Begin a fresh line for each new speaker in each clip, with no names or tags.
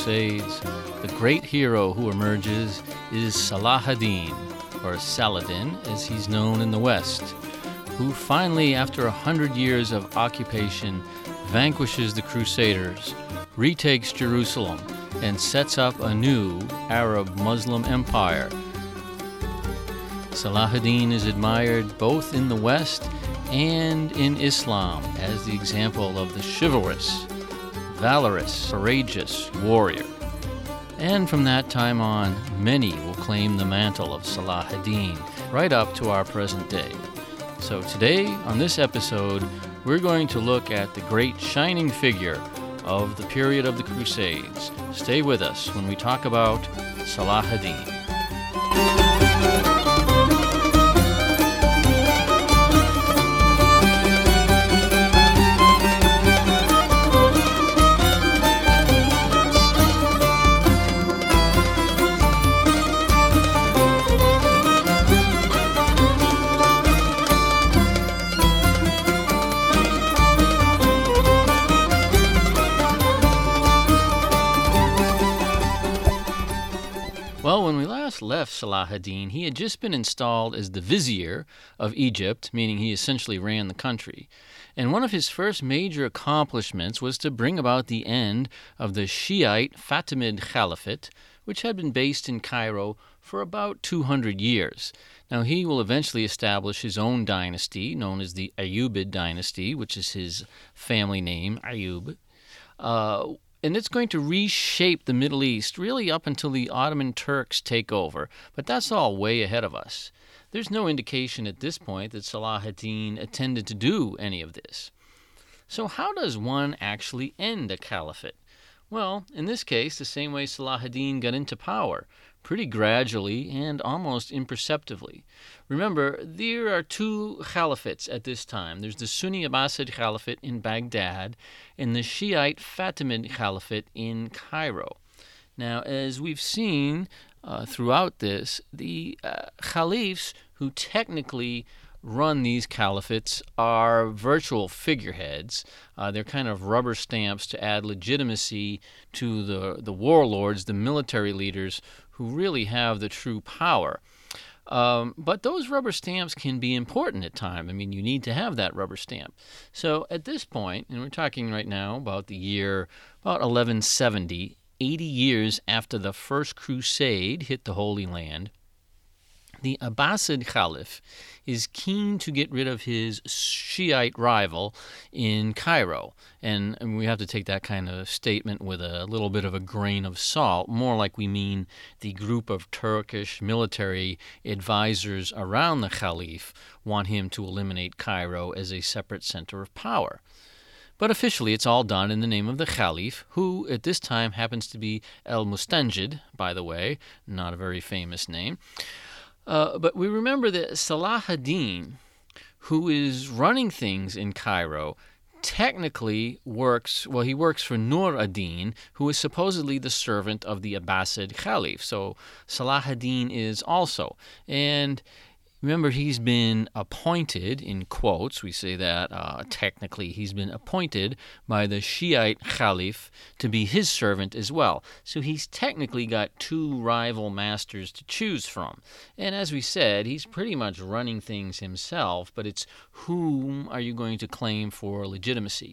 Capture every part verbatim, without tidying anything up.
Crusades, the great hero who emerges is Salah ad-Din, or Saladin as he's known in the West, who finally, after a hundred years of occupation, vanquishes the Crusaders, retakes Jerusalem, and sets up a new Arab-Muslim empire. Salah ad-Din is admired both in the West and in Islam as the example of the chivalrous, valorous, courageous warrior. And from that time on, many will claim the mantle of Salah ad-Din right up to our present day. So today, on this episode, we're going to look at the great shining figure of the period of the Crusades. Stay with us when we talk about Salah ad-Din. Well, when we last left Salah ad-Din, he had just been installed as the vizier of Egypt, meaning he essentially ran the country. And one of his first major accomplishments was to bring about the end of the Shiite Fatimid Caliphate, which had been based in Cairo for about two hundred years. Now, he will eventually establish his own dynasty, known as the Ayyubid dynasty, which is his family name, Ayyub. Uh, And it's going to reshape the Middle East really up until the Ottoman Turks take over. But that's all way ahead of us. There's no indication at this point that Salah ad-Din intended to do any of this. So how does one actually end a caliphate? Well, in this case, the same way Salah ad-Din got into power, pretty gradually and almost imperceptibly. Remember, there are two caliphates at this time. There's the Sunni Abbasid Caliphate in Baghdad and the Shiite Fatimid Caliphate in Cairo. Now, as we've seen uh, throughout this, the uh, caliphs who technically run these caliphates are virtual figureheads. Uh, they're kind of rubber stamps to add legitimacy to the, the warlords, the military leaders who really have the true power. Um, but those rubber stamps can be important at times. I mean, you need to have that rubber stamp. So at this point, and we're talking right now about the year about eleven seventy, eighty years after the first crusade hit the Holy Land, the Abbasid Caliph is keen to get rid of his Shiite rival in Cairo. And, and we have to take that kind of statement with a little bit of a grain of salt, more like we mean the group of Turkish military advisors around the Caliph want him to eliminate Cairo as a separate center of power. But officially, it's all done in the name of the Caliph, who at this time happens to be El-Mustanjid, by the way, not a very famous name. Uh, but we remember that Salah ad-Din, who is running things in Cairo, technically works, well, he works for Nur ad-Din, who is supposedly the servant of the Abbasid Caliph. So Salah ad-Din is also. And remember, he's been appointed, in quotes, we say that uh, technically, he's been appointed by the Shiite Caliph to be his servant as well. So he's technically got two rival masters to choose from. And as we said, he's pretty much running things himself, but it's whom are you going to claim for legitimacy?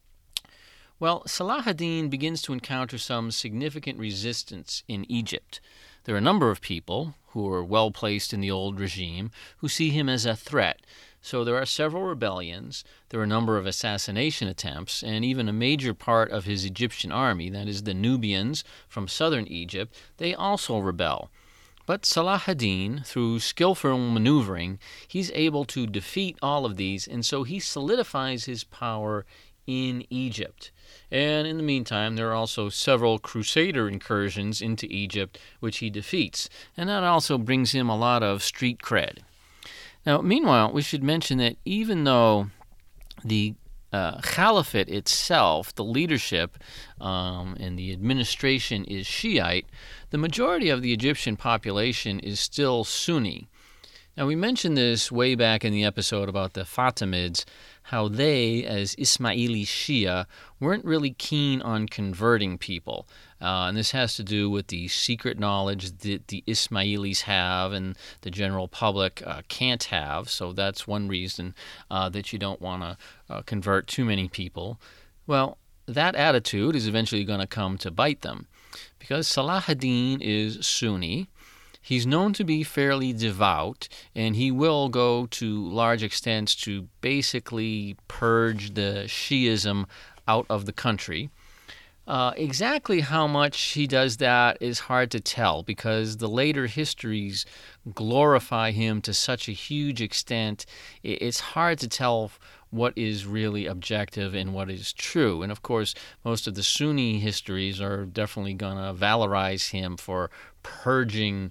Well, Salah ad-Din begins to encounter some significant resistance in Egypt. There are a number of people who are well placed in the old regime who see him as a threat. So there are several rebellions, there are a number of assassination attempts, and even a major part of his Egyptian army, that is the Nubians from southern Egypt, they also rebel. But Salah ad-Din, through skillful maneuvering, he's able to defeat all of these, and so he solidifies his power in Egypt. And in the meantime, there are also several Crusader incursions into Egypt, which he defeats. And that also brings him a lot of street cred. Now, meanwhile, we should mention that even though the uh, Caliphate itself, the leadership um, and the administration is Shiite, the majority of the Egyptian population is still Sunni. Now, we mentioned this way back in the episode about the Fatimids, how they, as Ismaili Shia, weren't really keen on converting people. Uh, and this has to do with the secret knowledge that the Ismailis have and the general public uh, can't have. So that's one reason uh, that you don't want to uh, convert too many people. Well, that attitude is eventually going to come to bite them, because Salah ad-Din is Sunni. He's known to be fairly devout, and he will go to large extents to basically purge the Shiism out of the country. Uh, exactly how much he does that is hard to tell, because the later histories glorify him to such a huge extent. It's hard to tell what is really objective and what is true. And of course, most of the Sunni histories are definitely going to valorize him for purging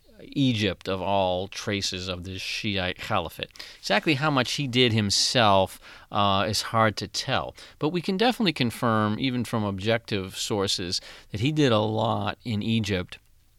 Egypt of all traces of the Shiite Caliphate. Exactly how much he did himself uh, is hard to tell, but we can definitely confirm, even from objective sources, that he did a lot in Egypt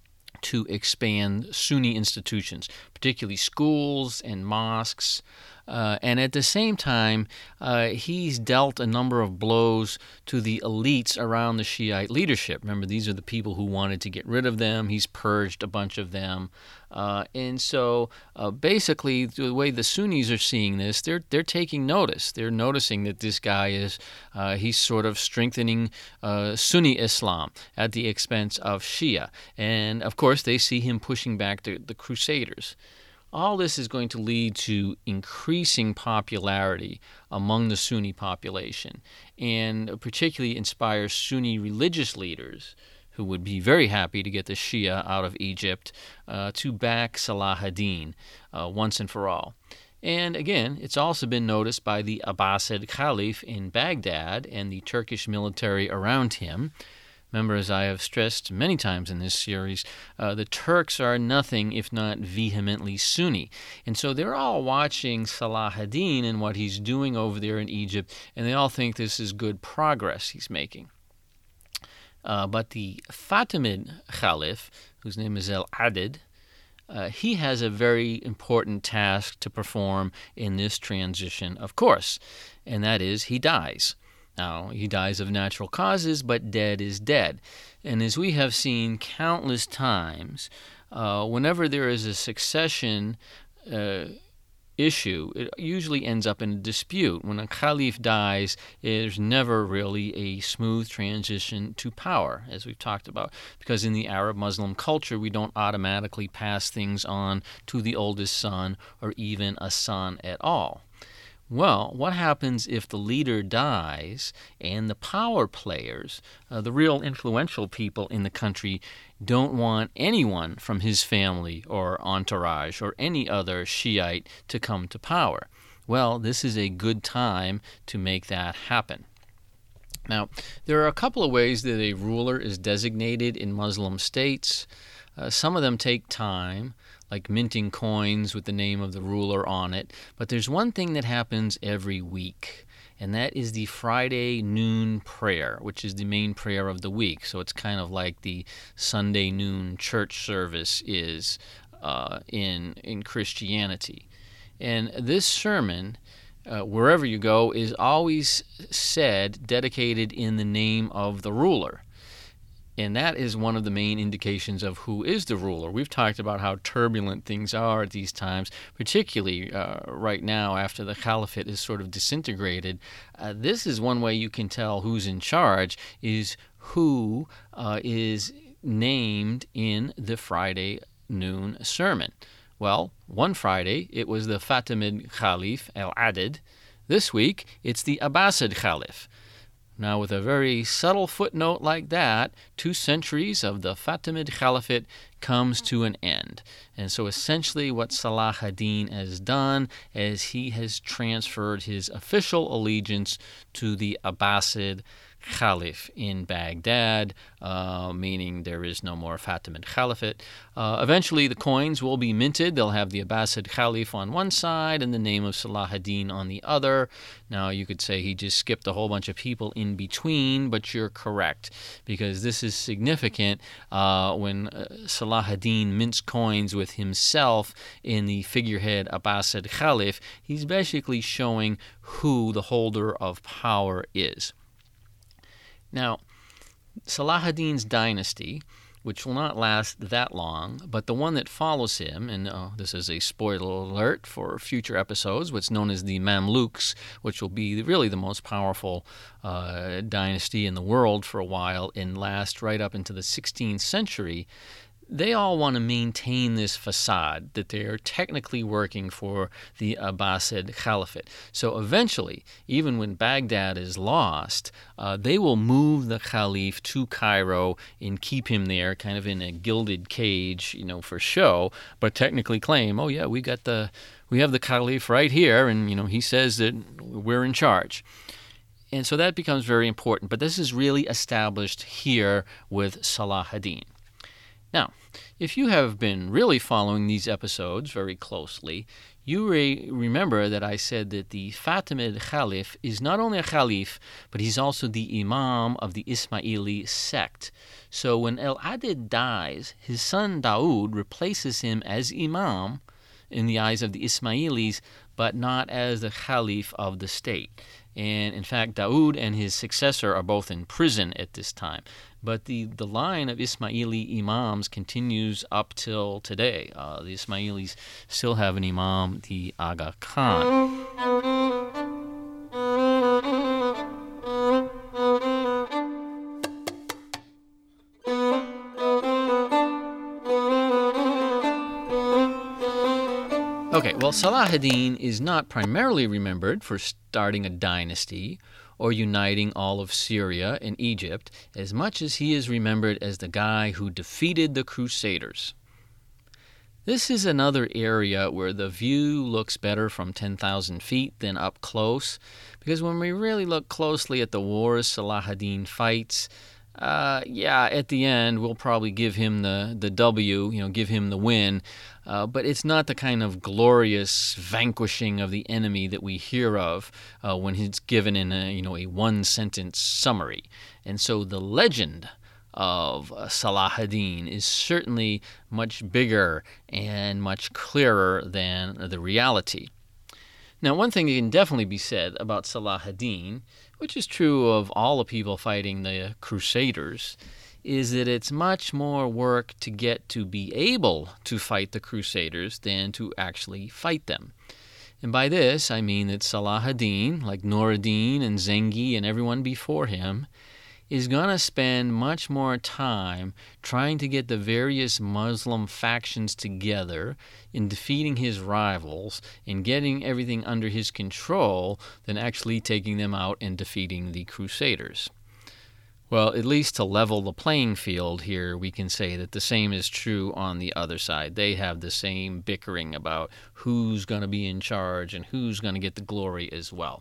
to expand Sunni institutions, particularly schools and mosques. Uh, and at the same time, uh, he's dealt a number of blows to the elites around the Shiite leadership. Remember, these are the people who wanted to get rid of them. He's purged a bunch of them. Uh, and so uh, basically, the way the Sunnis are seeing this, they're they're taking notice. They're noticing that this guy is, uh, he's sort of strengthening uh, Sunni Islam at the expense of Shia. And of course, they see him pushing back the, the Crusaders. All this is going to lead to increasing popularity among the Sunni population, and particularly inspires Sunni religious leaders who would be very happy to get the Shia out of Egypt uh, to back Salah ad-Din uh, once and for all. And again, it's also been noticed by the Abbasid Caliph in Baghdad and the Turkish military around him. Remember, as I have stressed many times in this series, uh, the Turks are nothing if not vehemently Sunni. And so they're all watching Salah ad-Din and what he's doing over there in Egypt, and they all think this is good progress he's making. Uh, but the Fatimid Caliph, whose name is Al-Adid, uh, he has a very important task to perform in this transition, of course, and that is he dies. Now, he dies of natural causes, but dead is dead. And as we have seen countless times, uh, whenever there is a succession uh, issue, it usually ends up in a dispute. When a caliph dies, there's never really a smooth transition to power, as we've talked about, because in the Arab Muslim culture, we don't automatically pass things on to the oldest son or even a son at all. Well, what happens if the leader dies and the power players, uh, the real influential people in the country, don't want anyone from his family or entourage or any other Shiite to come to power? Well, this is a good time to make that happen. Now, there are a couple of ways that a ruler is designated in Muslim states. Uh, some of them take time, like minting coins with the name of the ruler on it. But there's one thing that happens every week, and that is the Friday noon prayer, which is the main prayer of the week. So it's kind of like the Sunday noon church service is uh, in, in Christianity. And this sermon, uh, wherever you go, is always said, dedicated in the name of the ruler. And that is one of the main indications of who is the ruler. We've talked about how turbulent things are at these times, particularly uh, right now after the caliphate is sort of disintegrated. Uh, this is one way you can tell who's in charge, is who uh, is named in the Friday noon sermon. Well, one Friday it was the Fatimid Caliph, Al-Adid. This week it's the Abbasid Caliph. Now, with a very subtle footnote like that, two centuries of the Fatimid Caliphate comes to an end. And so essentially what Salah ad-Din has done is he has transferred his official allegiance to the Abbasid Caliph in Baghdad, uh, meaning there is no more Fatimid Caliphate. Uh, eventually, the coins will be minted. They'll have the Abbasid Caliph on one side and the name of Salah ad-Din on the other. Now, you could say he just skipped a whole bunch of people in between, but you're correct, because this is significant uh, when uh, Salah ad-Din mints coins with himself in the figurehead Abbasid Caliph. He's basically showing who the holder of power is. Now, Salah ad-Din's dynasty, which will not last that long, but the one that follows him, and uh, this is a spoiler alert for future episodes, what's known as the Mamluks, which will be really the most powerful uh, dynasty in the world for a while and last right up into the sixteenth century. They all want to maintain this facade that they are technically working for the Abbasid Caliphate. So eventually, even when Baghdad is lost, uh, they will move the Caliph to Cairo and keep him there kind of in a gilded cage, you know, for show, but technically claim, oh yeah, we got the, we have the Caliph right here, and, you know, he says that we're in charge. And so that becomes very important. But this is really established here with Salah ad-Din. Now, if you have been really following these episodes very closely, you re- remember that I said that the Fatimid Caliph is not only a Caliph, but he's also the Imam of the Ismaili sect. So when Al-Adid dies, his son Dawood replaces him as Imam in the eyes of the Ismailis, but not as the Caliph of the state. And in fact, Dawood and his successor are both in prison at this time. But the, the line of Ismaili imams continues up till today. Uh, the Ismailis still have an imam, the Aga Khan. Okay, well, Salah ad-Din is not primarily remembered for starting a dynasty or uniting all of Syria and Egypt, as much as he is remembered as the guy who defeated the Crusaders. This is another area where the view looks better from ten thousand feet than up close, because when we really look closely at the wars Salah ad-Din fights, uh, yeah, at the end we'll probably give him the, the W, you know, give him the win, uh, but it's not the kind of glorious vanquishing of the enemy that we hear of uh, when he's given in a, you know, a one-sentence summary. And so the legend of uh, Salah ad-Din is certainly much bigger and much clearer than the reality. Now, one thing that can definitely be said about Salah ad-Din, which is true of all the people fighting the Crusaders, is that it's much more work to get to be able to fight the Crusaders than to actually fight them. And by this, I mean that Salah ad-Din, like Nur ad-Din and Zengi and everyone before him, is going to spend much more time trying to get the various Muslim factions together in defeating his rivals and getting everything under his control than actually taking them out and defeating the Crusaders. Well, at least to level the playing field here, we can say that the same is true on the other side. They have the same bickering about who's going to be in charge and who's going to get the glory as well.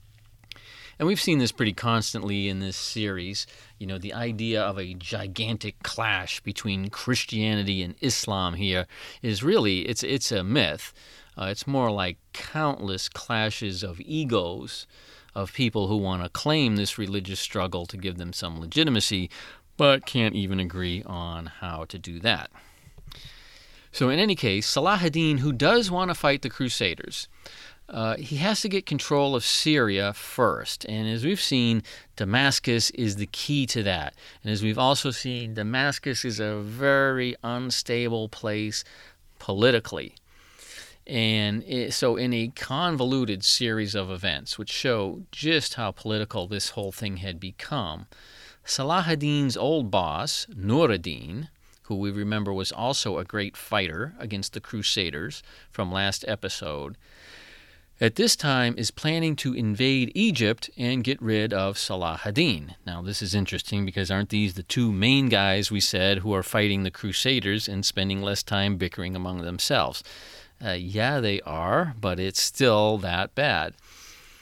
And we've seen this pretty constantly in this series. You know, the idea of a gigantic clash between Christianity and Islam here is really, it's it's a myth. Uh, it's more like countless clashes of egos of people who want to claim this religious struggle to give them some legitimacy, but can't even agree on how to do that. So in any case, Salah ad-Din, who does want to fight the Crusaders, Uh, he has to get control of Syria first. And as we've seen, Damascus is the key to that. And as we've also seen, Damascus is a very unstable place politically. And it, so in a convoluted series of events, which show just how political this whole thing had become, Salah ad-Din's old boss, Nur ad-Din, who we remember was also a great fighter against the Crusaders from last episode, at this time is planning to invade Egypt and get rid of Salah ad-Din. Now, this is interesting because aren't these the two main guys we said who are fighting the Crusaders and spending less time bickering among themselves? Uh, yeah, they are, but it's still that bad.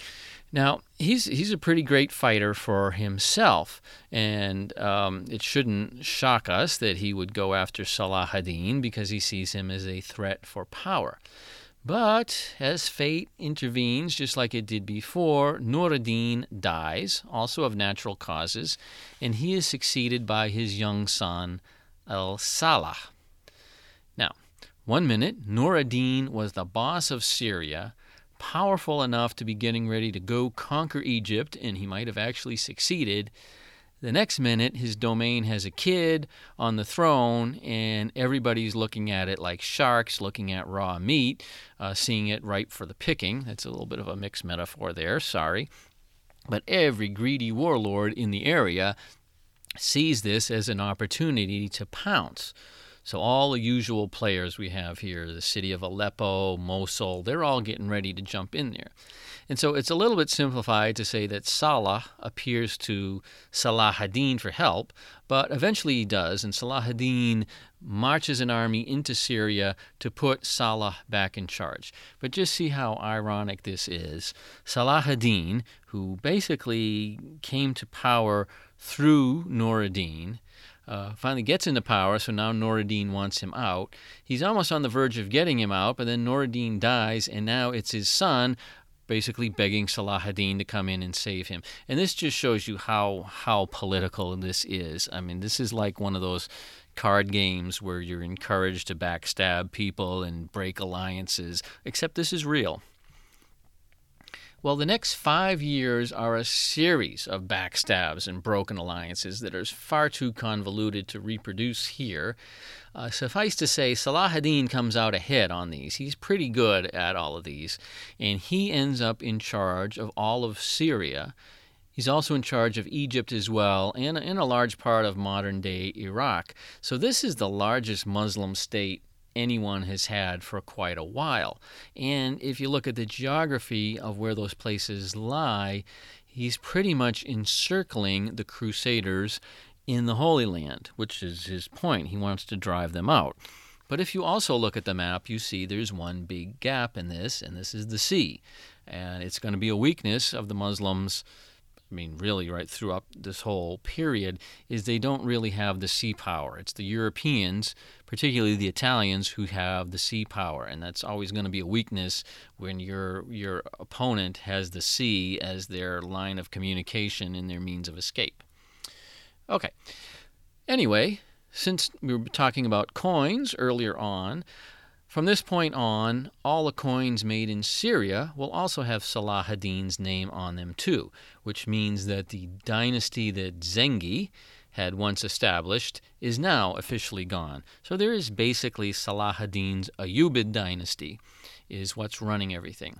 Now, he's he's a pretty great fighter for himself, and um, it shouldn't shock us that he would go after Salah ad-Din because he sees him as a threat for power. But as fate intervenes, just like it did before, Nur ad-Din dies, also of natural causes, and he is succeeded by his young son, al-Salah. Now, one minute, Nur ad-Din was the boss of Syria, powerful enough to be getting ready to go conquer Egypt, and he might have actually succeeded. The next minute, his domain has a kid on the throne, and everybody's looking at it like sharks looking at raw meat, uh, seeing it ripe for the picking. That's a little bit of a mixed metaphor there, sorry. But every greedy warlord in the area sees this as an opportunity to pounce. So all the usual players we have here, the city of Aleppo, Mosul, they're all getting ready to jump in there. And so it's a little bit simplified to say that Salah appears to Salah ad-Din for help, but eventually he does, and Salah ad-Din marches an army into Syria to put Salah back in charge. But just see how ironic this is. Salah ad-Din, who basically came to power through Nur ad-Din, Uh, finally gets into power, so now Nur ad-Din wants him out. He's almost on the verge of getting him out, but then Nur ad-Din dies, and now it's his son basically begging Salah ad-Din to come in and save him. And this just shows you how how political this is. I mean, this is like one of those card games where you're encouraged to backstab people and break alliances, except this is real. Well, the next five years are a series of backstabs and broken alliances that are far too convoluted to reproduce here. Uh, suffice to say, Salah ad-Din comes out ahead on these. He's pretty good at all of these, and he ends up in charge of all of Syria. He's also in charge of Egypt as well, and in a large part of modern-day Iraq. So this is the largest Muslim state anyone has had for quite a while. And if you look at the geography of where those places lie, he's pretty much encircling the Crusaders in the Holy Land, which is his point. He wants to drive them out. But if you also look at the map, you see there's one big gap in this, and this is the sea. And it's going to be a weakness of the Muslims, I mean, really, right throughout this whole period, is they don't really have the sea power. It's the Europeans, particularly the Italians, who have the sea power, and that's always going to be a weakness when your your opponent has the sea as their line of communication and their means of escape. Okay. Anyway, since we were talking about coins earlier on, from this point on, all the coins made in Syria will also have Salah ad-Din's name on them too, which means that the dynasty that Zengi had once established is now officially gone. So there is basically Salah ad-Din's Ayyubid dynasty is what's running everything.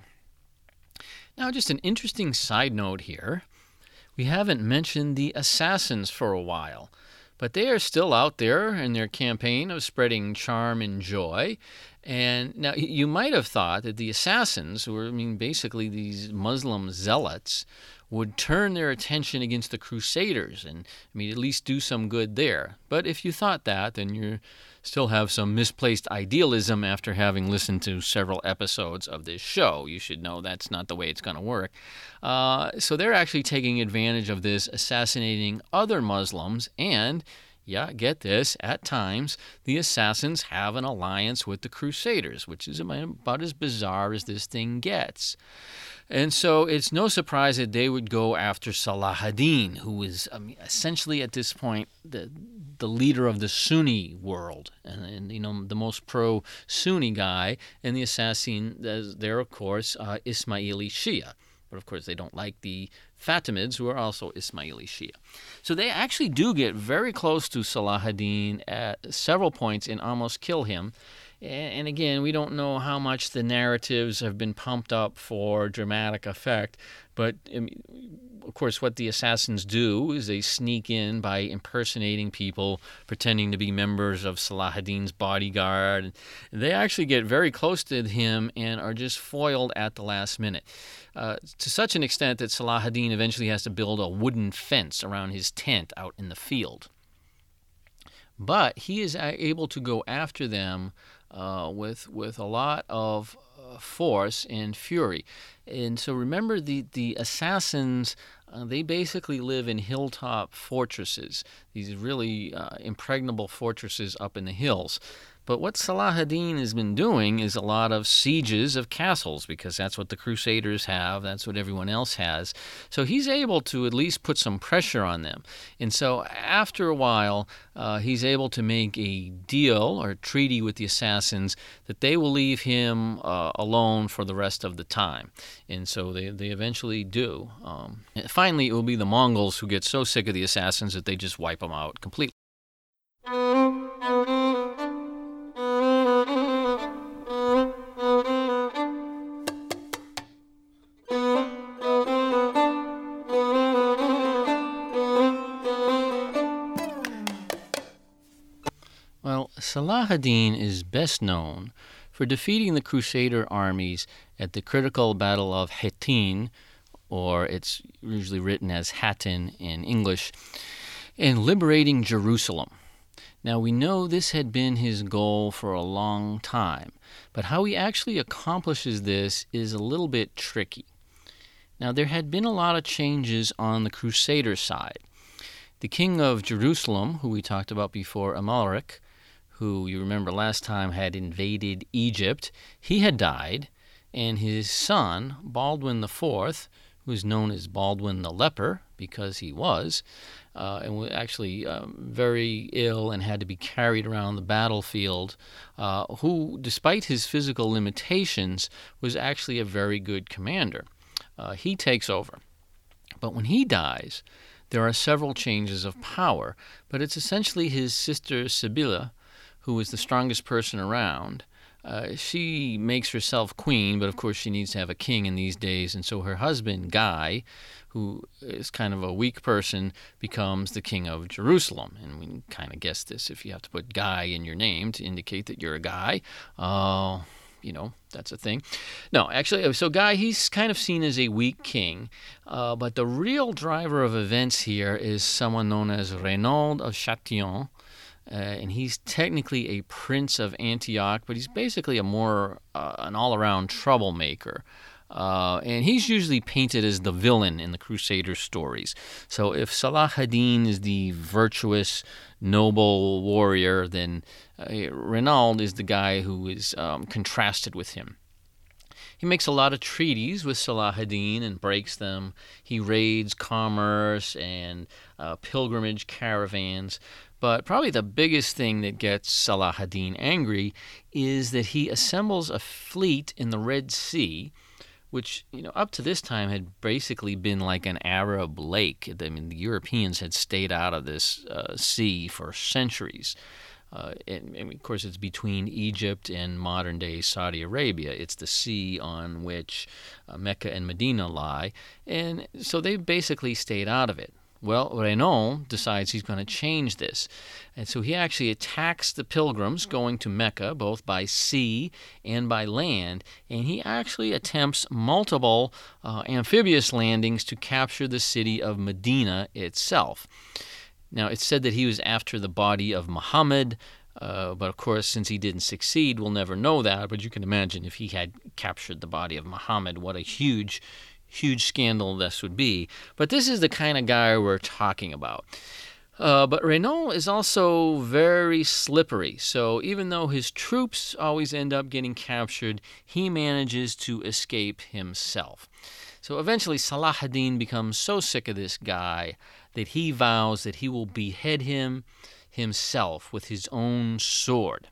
Now, just an interesting side note here. We haven't mentioned the assassins for a while, but they are still out there in their campaign of spreading charm and joy. And now you might have thought that the assassins, who were, I mean, basically these Muslim zealots, would turn their attention against the Crusaders and, I mean, at least do some good there. But if you thought that, then you still have some misplaced idealism after having listened to several episodes of this show. You should know that's not the way it's going to work. Uh, so they're actually taking advantage of this, assassinating other Muslims, and yeah, get this, at times, the assassins have an alliance with the Crusaders, which is about as bizarre as this thing gets. And so it's no surprise that they would go after Salah ad-Din, who is I mean, essentially at this point the the leader of the Sunni world, and, and you know the most pro-Sunni guy, and the assassin there, of course, uh, Ismaili Shia. But of course, they don't like the Fatimids, who are also Ismaili Shia. So they actually do get very close to Salah ad-Din at several points and almost kill him. And again, we don't know how much the narratives have been pumped up for dramatic effect, but I mean, of course, what the assassins do is they sneak in by impersonating people, pretending to be members of Salah ad-Din's bodyguard. They actually get very close to him and are just foiled at the last minute, uh, to such an extent that Salah ad-Din eventually has to build a wooden fence around his tent out in the field. But he is able to go after them uh, with with a lot of uh, force and fury. And so remember, the the assassins, uh, they basically live in hilltop fortresses, these really uh, impregnable fortresses up in the hills. But what Salah ad-Din has been doing is a lot of sieges of castles, because that's what the Crusaders have, that's what everyone else has. So he's able to at least put some pressure on them. And so after a while, uh, he's able to make a deal or a treaty with the assassins that they will leave him uh, alone for the rest of the time. And so they, they eventually do. Um, finally, it will be the Mongols who get so sick of the assassins that they just wipe them out completely. Well, Salah ad-Din is best known for defeating the Crusader armies at the critical Battle of Hattin, or it's usually written as Hattin in English, and liberating Jerusalem. Now, we know this had been his goal for a long time, but how he actually accomplishes this is a little bit tricky. Now, there had been a lot of changes on the Crusader side. The king of Jerusalem, who we talked about before, Amalric, who you remember last time had invaded Egypt, he had died, and his son, Baldwin the Fourth, who is known as Baldwin the Leper, because he was, uh, and was actually um, very ill and had to be carried around the battlefield, uh, who, despite his physical limitations, was actually a very good commander. Uh, he takes over. But when he dies, there are several changes of power, but it's essentially his sister Sibylla, who is the strongest person around. Uh, she makes herself queen, but of course she needs to have a king in these days, and so her husband, Guy, who is kind of a weak person, becomes the king of Jerusalem. And we can kind of guess this if you have to put Guy in your name to indicate that you're a guy. Uh, you know, that's a thing. No, actually, so Guy, he's kind of seen as a weak king, uh, but the real driver of events here is someone known as Reynaud of Châtillon. Uh, and he's technically a prince of Antioch, but he's basically a more uh, an all-around troublemaker. Uh, and he's usually painted as the villain in the Crusader stories. So if Salah ad-Din is the virtuous, noble warrior, then uh, Reynaud is the guy who is um, contrasted with him. He makes a lot of treaties with Salah ad-Din and breaks them. He raids commerce and uh, pilgrimage caravans. But probably the biggest thing that gets Salah ad-Din angry is that he assembles a fleet in the Red Sea, which, you know, up to this time had basically been like an Arab lake. I mean, the Europeans had stayed out of this uh, sea for centuries. Uh, and, and, of course, it's between Egypt and modern-day Saudi Arabia. It's the sea on which uh, Mecca and Medina lie. And so they basically stayed out of it. Well, Reynaud decides he's going to change this. And so he actually attacks the pilgrims going to Mecca, both by sea and by land, and he actually attempts multiple uh, amphibious landings to capture the city of Medina itself. Now, it's said that he was after the body of Muhammad, uh, but of course, since he didn't succeed, we'll never know that. But you can imagine if he had captured the body of Muhammad, what a huge Huge scandal this would be. But this is the kind of guy we're talking about. Uh, but Reynaud is also very slippery. So even though his troops always end up getting captured, he manages to escape himself. So eventually Salah ad-Din becomes so sick of this guy that he vows that he will behead him himself with his own sword.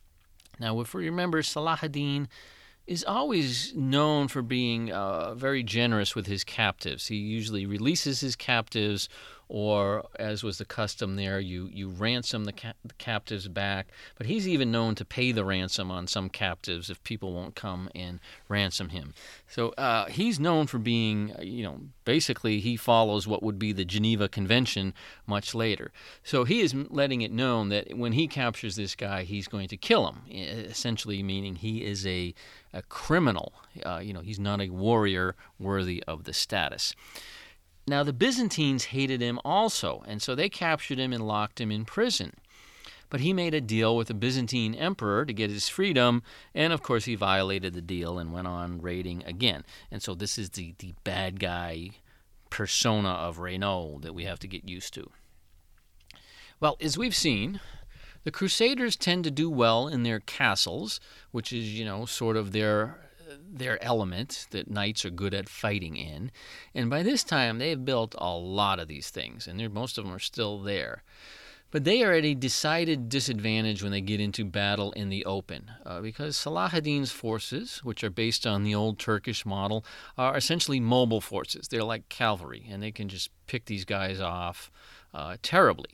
Now, if we remember, Salah ad-Din is always known for being uh, very generous with his captives. He usually releases his captives, or, as was the custom there, you, you ransom the, ca- the captives back. But he's even known to pay the ransom on some captives if people won't come and ransom him. So uh, he's known for being, you know, basically he follows what would be the Geneva Convention much later. So he is letting it known that when he captures this guy, he's going to kill him, essentially meaning he is a, a criminal. Uh, you know, he's not a warrior worthy of the status. Now, the Byzantines hated him also, and so they captured him and locked him in prison. but he made a deal with the Byzantine emperor to get his freedom, and of course he violated the deal and went on raiding again. And so this is the, the bad guy persona of Renaud that we have to get used to. Well, as we've seen, the Crusaders tend to do well in their castles, which is, you know, sort of their their element that knights are good at fighting in. And by this time, they've built a lot of these things, and most of them are still there. But they are at a decided disadvantage when they get into battle in the open, uh, because Salah ad-Din's forces, which are based on the old Turkish model, are essentially mobile forces. They're like cavalry, and they can just pick these guys off uh, terribly.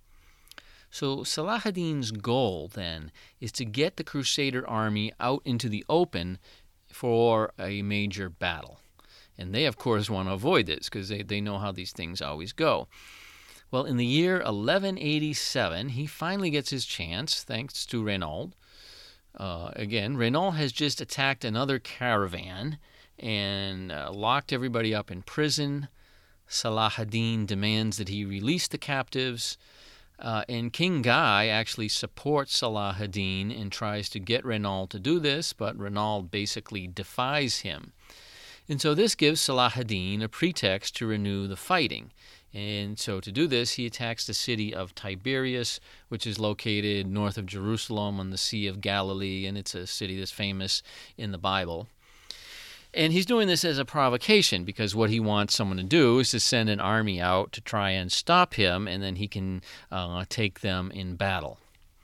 So Salah ad-Din's goal, then, is to get the Crusader army out into the open for a major battle. And they, of course, want to avoid this because they, they know how these things always go. Well, in the year eleven eighty-seven, he finally gets his chance, thanks to Renaud. Uh, again, Renaud has just attacked another caravan and uh, locked everybody up in prison. Salah ad-Din demands that he release the captives. Uh, and King Guy actually supports Salah ad-Din and tries to get Renaud to do this, but Renaud basically defies him. And so this gives Salah ad-Din a pretext to renew the fighting. And so to do this, he attacks the city of Tiberias, which is located north of Jerusalem on the Sea of Galilee, and it's a city that's famous in the Bible. And he's doing this as a provocation because what he wants someone to do is to send an army out to try and stop him, and then he can uh, take them in battle.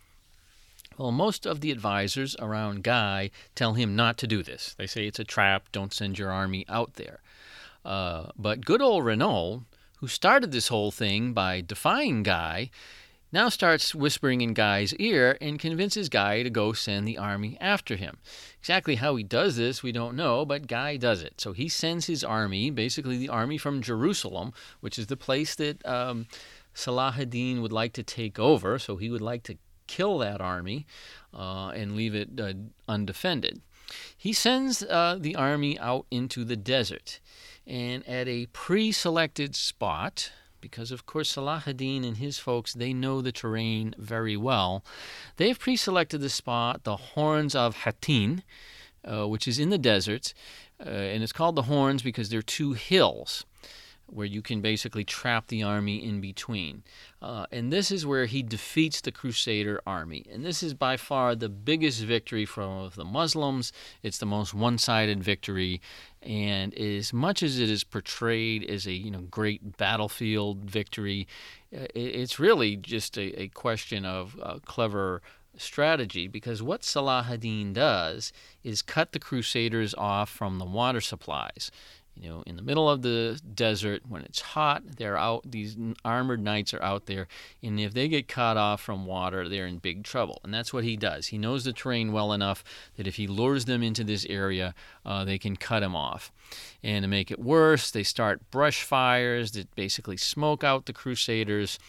Well, most of the advisors around Guy tell him not to do this. They say it's a trap, don't send your army out there. Uh, but good old Renaud, who started this whole thing by defying Guy, now starts whispering in Guy's ear and convinces Guy to go send the army after him. Exactly how he does this, we don't know, but Guy does it. So he sends his army, basically the army from Jerusalem, which is the place that um, Salah ad-Din would like to take over, so he would like to kill that army uh, and leave it uh, undefended. He sends uh, the army out into the desert, and at a pre-selected spot, because of course Salah ad-Din and his folks, they know the terrain very well, they've pre-selected the spot, the Horns of Hattin, uh, which is in the desert, uh, and it's called the Horns because they're two hills where you can basically trap the army in between. Uh, and this is where he defeats the Crusader army. And this is by far the biggest victory for the Muslims. It's the most one-sided victory. And as much as it is portrayed as a you know great battlefield victory, it's really just a, a question of uh, clever strategy, because what Salah ad-Din does is cut the Crusaders off from the water supplies. You know, in the middle of the desert, when it's hot, they're out. These armored knights are out there, and if they get cut off from water, they're in big trouble. And that's what he does. He knows the terrain well enough that if he lures them into this area, uh, they can cut him off. And to make it worse, they start brush fires that basically smoke out the Crusaders.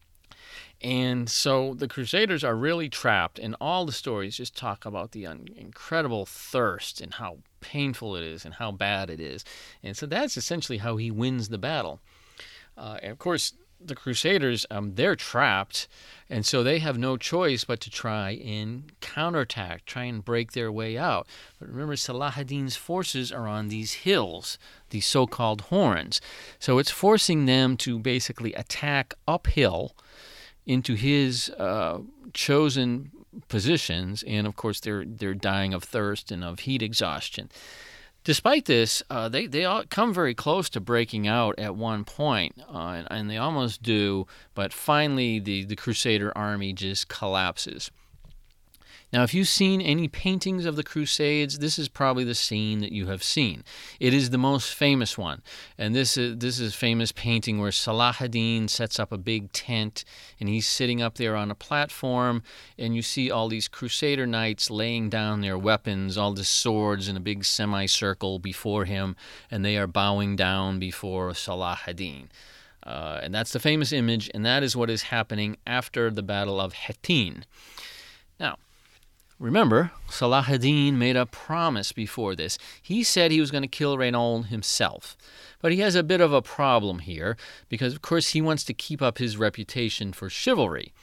And so the Crusaders are really trapped, and all the stories just talk about the un- incredible thirst and how painful it is and how bad it is. And so that's essentially how he wins the battle. Uh, and of course, the Crusaders, um, they're trapped, and so they have no choice but to try and counterattack, try and break their way out. But remember, Salah ad-Din's forces are on these hills, these so-called horns. So it's forcing them to basically attack uphill into his uh, chosen positions, and of course they're they're dying of thirst and of heat exhaustion. Despite this, uh, they they all come very close to breaking out at one point, uh, and, and they almost do, but finally the, the Crusader army just collapses. Now, if you've seen any paintings of the Crusades, this is probably the scene that you have seen. It is the most famous one, and this is this is a famous painting where Salah ad-Din sets up a big tent, and he's sitting up there on a platform, and you see all these Crusader knights laying down their weapons, all the swords in a big semicircle before him, and they are bowing down before Salah ad-Din. Uh, and that's the famous image, and that is what is happening after the Battle of Hattin. Now, remember, Salah ad-Din made a promise before this. He said he was going to kill Renaud himself. But he has a bit of a problem here because, of course, he wants to keep up his reputation for chivalry.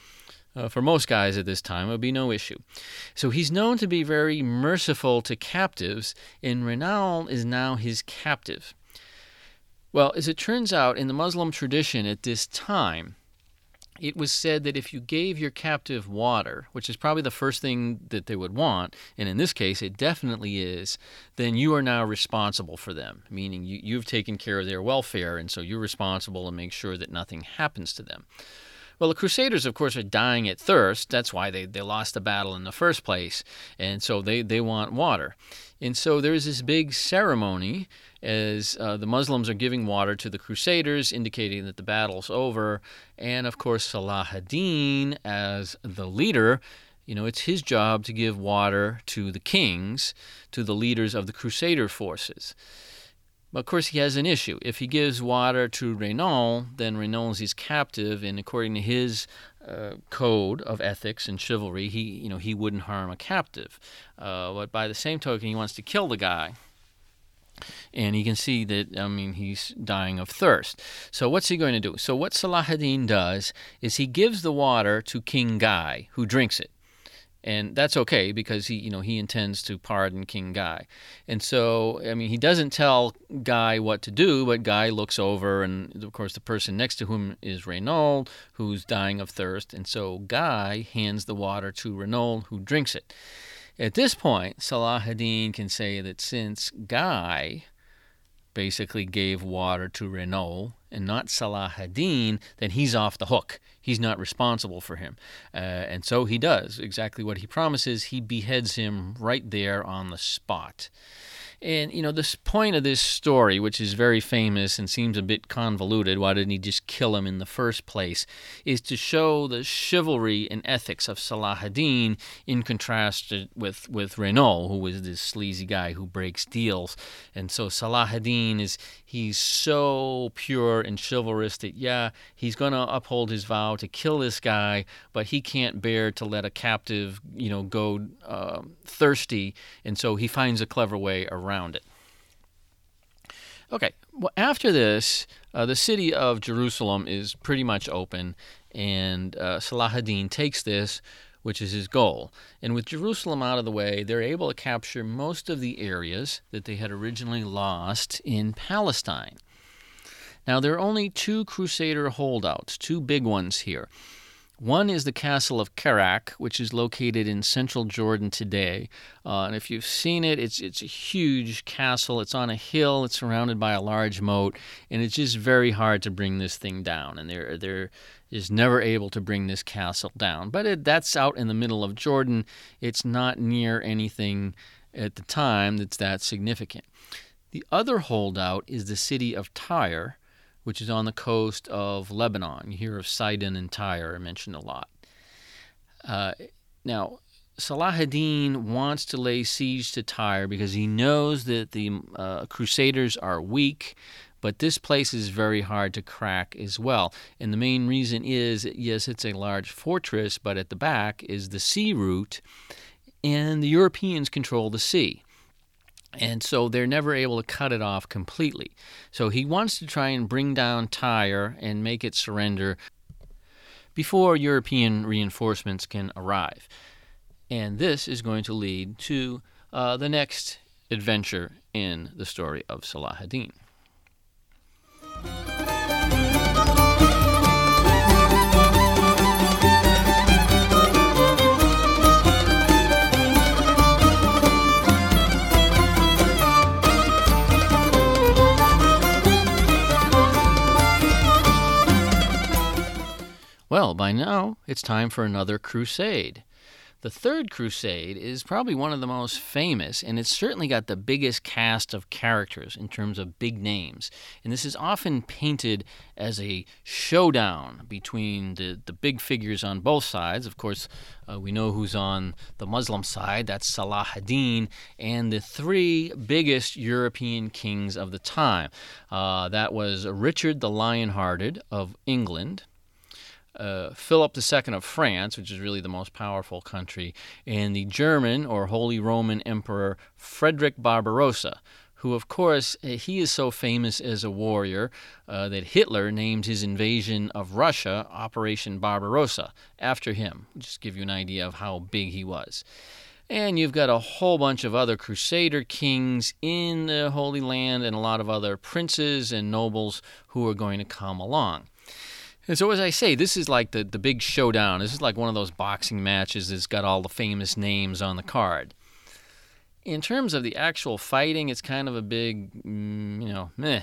Uh, for most guys at this time, it would be no issue. So he's known to be very merciful to captives, and Reynal is now his captive. Well, as it turns out, in the Muslim tradition at this time, it was said that if you gave your captive water, which is probably the first thing that they would want, and in this case it definitely is, then you are now responsible for them, meaning you, you've taken care of their welfare, and so you're responsible to make sure that nothing happens to them. Well, the Crusaders, of course, are dying at thirst. That's why they, they lost the battle in the first place, and so they, they want water. And so there's this big ceremony as uh, the Muslims are giving water to the Crusaders, indicating that the battle's over. And, of course, Salah ad-Din, as the leader, you know, it's his job to give water to the kings, to the leaders of the Crusader forces. But, of course, he has an issue. If he gives water to Reynal, then Reynal is his captive, and according to his uh, code of ethics and chivalry, he, you know, he wouldn't harm a captive. Uh, but by the same token, he wants to kill the guy. And he can see that, I mean, he's dying of thirst. So what's he going to do? So what Salah ad-Din does is he gives the water to King Guy, who drinks it. And that's okay because he, you know, he intends to pardon King Guy. And so, I mean, he doesn't tell Guy what to do, but Guy looks over, and of course the person next to him is Reynal, who's dying of thirst. And so Guy hands the water to Reynal, who drinks it. At this point, Salah ad-Din can say that since Guy basically gave water to Reynal and not Salah ad-Din, then he's off the hook. He's not responsible for him. Uh, and so he does exactly what he promises. He beheads him right there on the spot. And, you know, this point of this story, which is very famous and seems a bit convoluted, why didn't he just kill him in the first place, is to show the chivalry and ethics of Salah ad-Din in contrast with, with Reynal, who was this sleazy guy who breaks deals. And so Salah ad-Din is, he's so pure and chivalrous that, yeah, he's going to uphold his vow to kill this guy, but he can't bear to let a captive, you know, go uh, thirsty, and so he finds a clever way around around it. Okay, well, after this, uh, the city of Jerusalem is pretty much open, and uh, Salah ad-Din takes this, which is his goal. And with Jerusalem out of the way, they're able to capture most of the areas that they had originally lost in Palestine. Now, there are only two Crusader holdouts, two big ones here. One is the castle of Kerak, which is located in central Jordan today. Uh, and if you've seen it, it's it's a huge castle. It's on a hill. It's surrounded by a large moat. And it's just very hard to bring this thing down. And they're, they're just never able to bring this castle down. But it, that's out in the middle of Jordan. It's not near anything at the time that's that significant. The other holdout is the city of Tyre, which is on the coast of Lebanon. You hear of Sidon and Tyre mentioned a lot. Uh, now, Salah ad-Din wants to lay siege to Tyre because he knows that the uh, Crusaders are weak, but this place is very hard to crack as well. And the main reason is, yes, it's a large fortress, but at the back is the sea route, and the Europeans control the sea. And so they're never able to cut it off completely. So he wants to try and bring down Tyre and make it surrender before European reinforcements can arrive. And this is going to lead to uh, the next adventure in the story of Salah ad-Din. Well, by now, it's time for another crusade. The Third Crusade is probably one of the most famous, and it's certainly got the biggest cast of characters in terms of big names. And this is often painted as a showdown between the, the big figures on both sides. Of course, uh, we know who's on the Muslim side. That's Salah ad-Din, and the three biggest European kings of the time. Uh, that was Richard the Lionhearted of England, Uh, Philip the Second of France, which is really the most powerful country, and the German or Holy Roman Emperor Frederick Barbarossa, who, of course, he is so famous as a warrior uh, that Hitler named his invasion of Russia Operation Barbarossa after him. Just to give you an idea of how big he was. And you've got a whole bunch of other Crusader kings in the Holy Land and a lot of other princes and nobles who are going to come along. And so, as I say, this is like the, the big showdown. This is like one of those boxing matches that's got all the famous names on the card. In terms of the actual fighting, it's kind of a big, mm, you know, meh.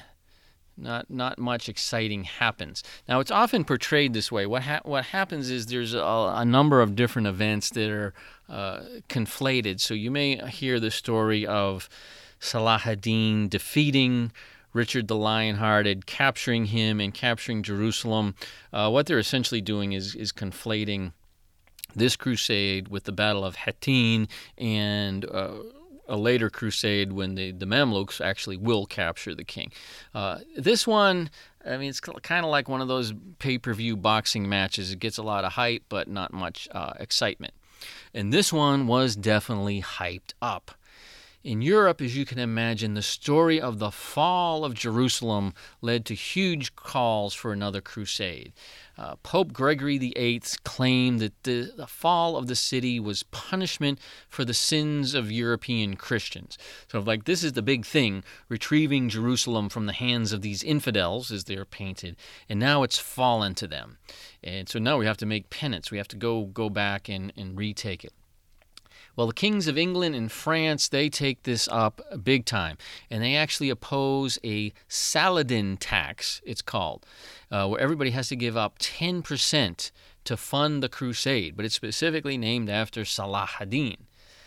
Not not much exciting happens. Now, it's often portrayed this way. What ha- what happens is there's a, a number of different events that are uh, conflated. So you may hear the story of Salah ad-Din defeating Richard the Lionhearted, capturing him and capturing Jerusalem. Uh, what they're essentially doing is is conflating this crusade with the Battle of Hattin and uh, a later crusade when the, the Mamluks actually will capture the king. Uh, this one, I mean, it's kind of like one of those pay-per-view boxing matches. It gets a lot of hype, but not much uh, excitement. And this one was definitely hyped up. In Europe, as you can imagine, the story of the fall of Jerusalem led to huge calls for another crusade. Uh, Pope Gregory the Eighth claimed that the, the fall of the city was punishment for the sins of European Christians. So, like, this is the big thing, retrieving Jerusalem from the hands of these infidels, as they're painted, and now it's fallen to them. And so now we have to make penance. We have to go go back and, and retake it. Well, the kings of England and France, they take this up big time, and they actually oppose a Saladin tax, it's called, uh, where everybody has to give up ten percent to fund the crusade, but it's specifically named after Salah ad-Din.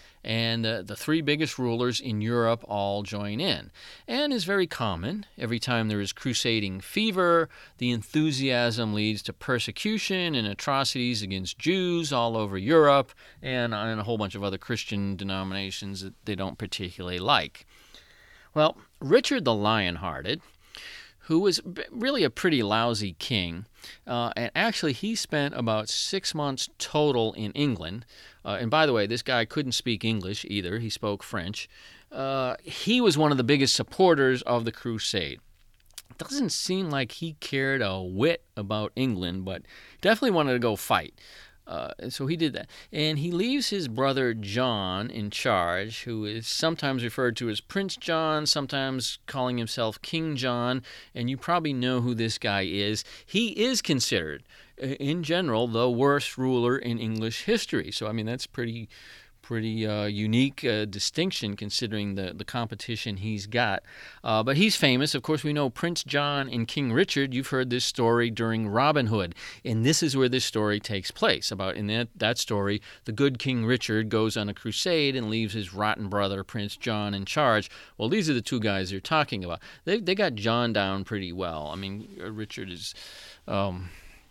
And uh, the three biggest rulers in Europe all join in. And is very common. Every time there is crusading fever, the enthusiasm leads to persecution and atrocities against Jews all over Europe and, and a whole bunch of other Christian denominations that they don't particularly like. Well, Richard the Lionhearted, who was really a pretty lousy king, uh, and actually he spent about six months total in England. Uh, and by the way, this guy couldn't speak English either. He spoke French. Uh, he was one of the biggest supporters of the crusade. Doesn't seem like he cared a whit about England, but definitely wanted to go fight. Uh, so he did that. And he leaves his brother John in charge, who is sometimes referred to as Prince John, sometimes calling himself King John. And you probably know who this guy is. He is considered, in general, the worst ruler in English history. So, I mean, that's pretty pretty uh, unique uh, distinction considering the, the competition he's got. Uh, but he's famous. Of course, we know Prince John and King Richard. You've heard this story during Robin Hood. And this is where this story takes place. About in that, that story, the good King Richard goes on a crusade and leaves his rotten brother, Prince John, in charge. Well, these are the two guys they're talking about. They, they got John down pretty well. I mean, Richard is... Um,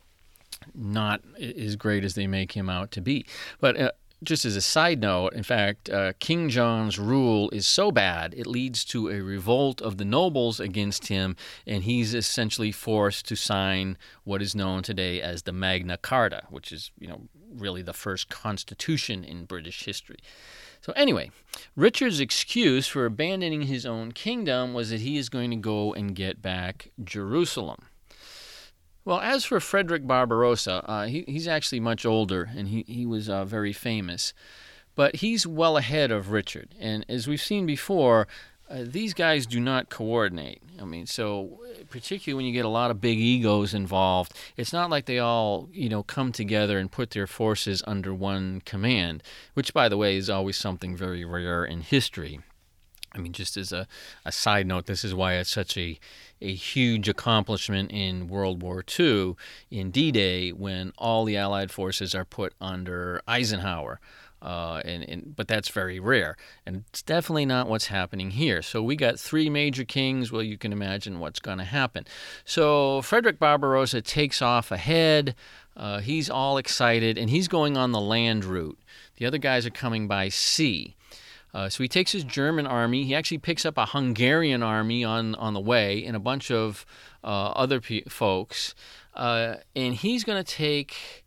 not as great as they make him out to be. But uh, just as a side note, in fact, uh, King John's rule is so bad, it leads to a revolt of the nobles against him, and he's essentially forced to sign what is known today as the Magna Carta, which is, you know, really the first constitution in British history. So anyway, Richard's excuse for abandoning his own kingdom was that he is going to go and get back Jerusalem. Well, as for Frederick Barbarossa, uh, he, he's actually much older, and he, he was uh, very famous. But he's well ahead of Richard. And as we've seen before, uh, these guys do not coordinate. I mean, so particularly when you get a lot of big egos involved, it's not like they all, you know, come together and put their forces under one command, which, by the way, is always something very rare in history. I mean, just as a, a side note, this is why it's such a, a huge accomplishment in World War Two, in D-Day, when all the Allied forces are put under Eisenhower. Uh, and, and but that's very rare, and it's definitely not what's happening here. So we got three major kings. Well, you can imagine what's going to happen. So Frederick Barbarossa takes off ahead. Uh, he's all excited, and he's going on the land route. The other guys are coming by sea. Uh, so he takes his German army. He actually picks up a Hungarian army on, on the way and a bunch of uh, other pe- folks. Uh, and he's going to take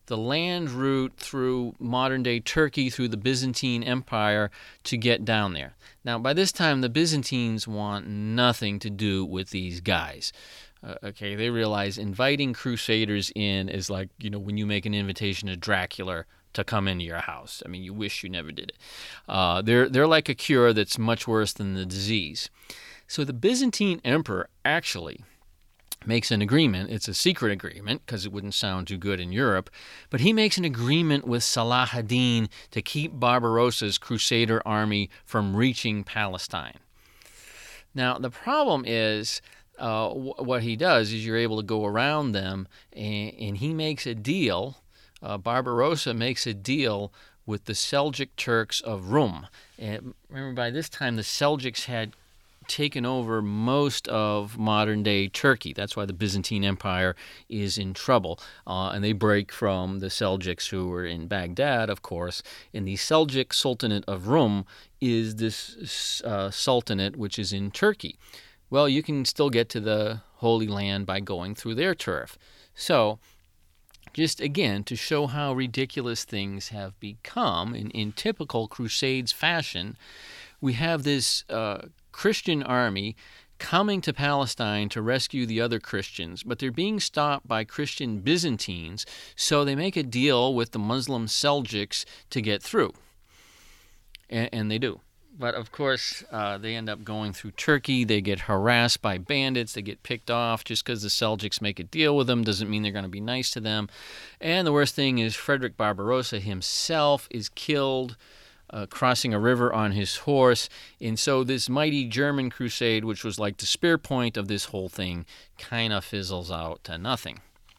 the land route through modern-day Turkey, through the Byzantine Empire, to get down there. Now, by this time, the Byzantines want nothing to do with these guys. Uh, okay, they realize inviting crusaders in is like, you know, when you make an invitation to Dracula to come into your house. I mean, you wish you never did it. Uh, they're, they're like a cure that's much worse than the disease. So the Byzantine emperor actually makes an agreement. It's a secret agreement because it wouldn't sound too good in Europe, but he makes an agreement with Salah ad-Din to keep Barbarossa's crusader army from reaching Palestine. Now, the problem is uh, w- what he does is you're able to go around them, and, and he makes a deal. Uh, Barbarossa makes a deal with the Seljuk Turks of Rum. And remember, by this time, the Seljuks had taken over most of modern-day Turkey. That's why the Byzantine Empire is in trouble. Uh, and they break from the Seljuks who were in Baghdad, of course. And the Seljuk Sultanate of Rum is this uh, sultanate which is in Turkey. Well, you can still get to the Holy Land by going through their turf. So, just again, to show how ridiculous things have become in, in typical Crusades fashion, we have this uh, Christian army coming to Palestine to rescue the other Christians, but they're being stopped by Christian Byzantines, so they make a deal with the Muslim Seljuks to get through. And, and they do. But, of course, uh, they end up going through Turkey. They get harassed by bandits. They get picked off. Just because the Seljuks make a deal with them doesn't mean they're going to be nice to them. And the worst thing is Frederick Barbarossa himself is killed uh, crossing a river on his horse. And so this mighty German crusade, which was like the spear point of this whole thing, kind of fizzles out to nothing.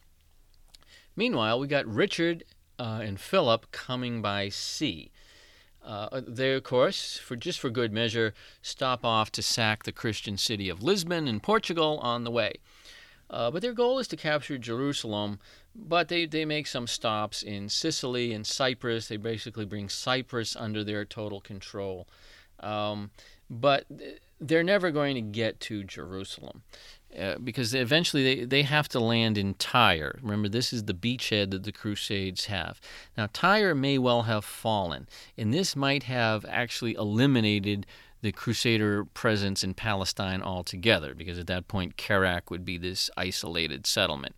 Meanwhile, we got Richard uh, and Philip coming by sea. Uh, they, of course, for just for good measure, stop off to sack the Christian city of Lisbon in Portugal on the way. Uh, but their goal is to capture Jerusalem, but they, they make some stops in Sicily and Cyprus. They basically bring Cyprus under their total control. Um, but they're never going to get to Jerusalem. Uh, because eventually they, they have to land in Tyre. Remember, this is the beachhead that the Crusades have. Now, Tyre may well have fallen, and this might have actually eliminated the Crusader presence in Palestine altogether, because at that point, Kerak would be this isolated settlement.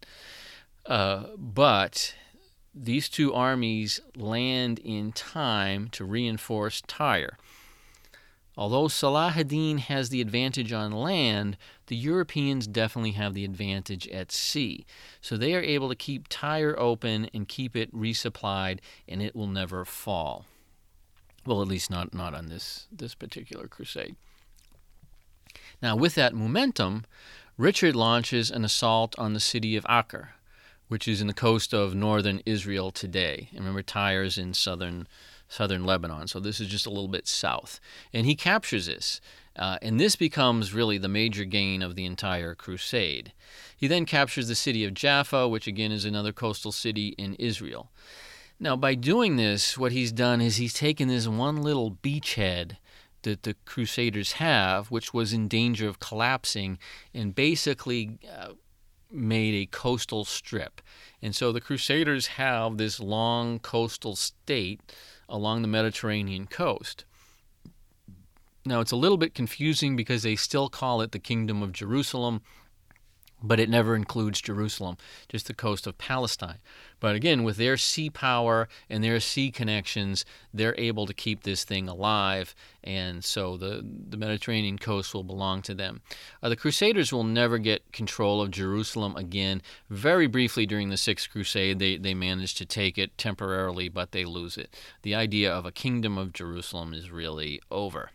Uh, but these two armies land in time to reinforce Tyre. Although Salah ad-Din has the advantage on land, the Europeans definitely have the advantage at sea. So they are able to keep Tyre open and keep it resupplied, and it will never fall. Well, at least not, not on this, this particular crusade. Now, with that momentum, Richard launches an assault on the city of Acre, which is in the coast of northern Israel today. And remember, Tyre is in southern southern Lebanon, so this is just a little bit south. And he captures this, uh, and this becomes really the major gain of the entire crusade. He then captures the city of Jaffa, which again is another coastal city in Israel. Now, by doing this, what he's done is he's taken this one little beachhead that the Crusaders have, which was in danger of collapsing, and basically uh, made a coastal strip. And so the Crusaders have this long coastal state along the Mediterranean coast. Now, it's a little bit confusing because they still call it the Kingdom of Jerusalem, but it never includes Jerusalem, just the coast of Palestine. But again, with their sea power and their sea connections, they're able to keep this thing alive, and so the, the Mediterranean coast will belong to them. Uh, the Crusaders will never get control of Jerusalem again. Very briefly during the Sixth Crusade, they, they managed to take it temporarily, but they lose it. The idea of a Kingdom of Jerusalem is really over.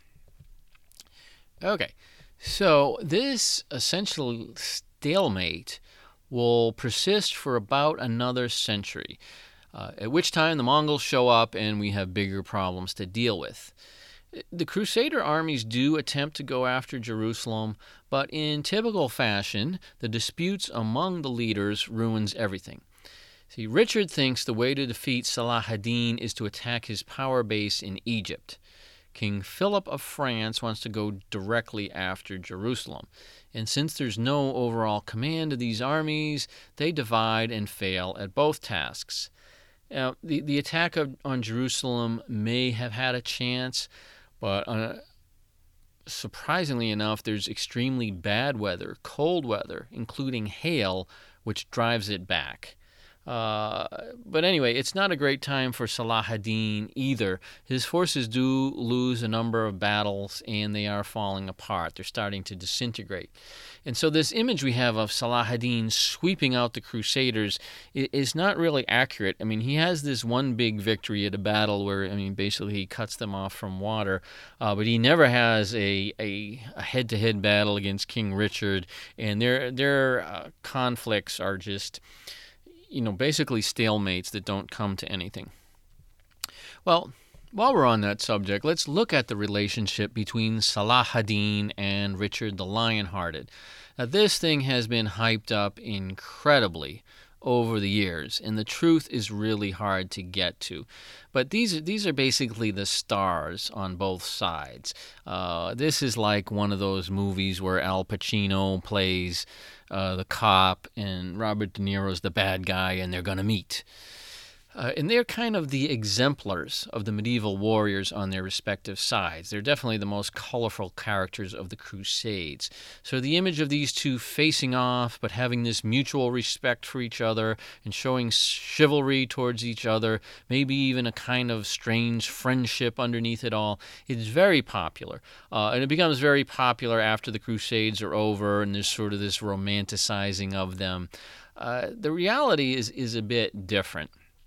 Okay, so this essentially stalemate will persist for about another century, uh, at which time the Mongols show up and we have bigger problems to deal with. The Crusader armies do attempt to go after Jerusalem, but in typical fashion, the disputes among the leaders ruins everything. See, Richard thinks the way to defeat Salah ad-Din is to attack his power base in Egypt. King Philip of France wants to go directly after Jerusalem. And since there's no overall command of these armies, they divide and fail at both tasks. Now, the, the attack of, on Jerusalem may have had a chance, but uh, surprisingly enough, there's extremely bad weather, cold weather, including hail, which drives it back. Uh, but anyway, it's not a great time for Salah ad-Din either. His forces do lose a number of battles, and they are falling apart. They're starting to disintegrate. And so this image we have of Salah ad-Din sweeping out the Crusaders is not really accurate. I mean, he has this one big victory at a battle where, I mean, basically he cuts them off from water, uh, but he never has a, a, a head-to-head battle against King Richard, and their, their uh, conflicts are just, you know, basically stalemates that don't come to anything. Well, while we're on that subject, let's look at the relationship between Salah ad-Din and Richard the Lionhearted. Now, this thing has been hyped up incredibly over the years, and the truth is really hard to get to. But these are, these are basically the stars on both sides. Uh, this is like one of those movies where Al Pacino plays uh, the cop and Robert De Niro's the bad guy, and they're going to meet. Uh, and they're kind of the exemplars of the medieval warriors on their respective sides. They're definitely the most colorful characters of the Crusades. So the image of these two facing off, but having this mutual respect for each other and showing chivalry towards each other, maybe even a kind of strange friendship underneath it all, is very popular. Uh, and it becomes very popular after the Crusades are over, and there's sort of this romanticizing of them. Uh, the reality is, is a bit different.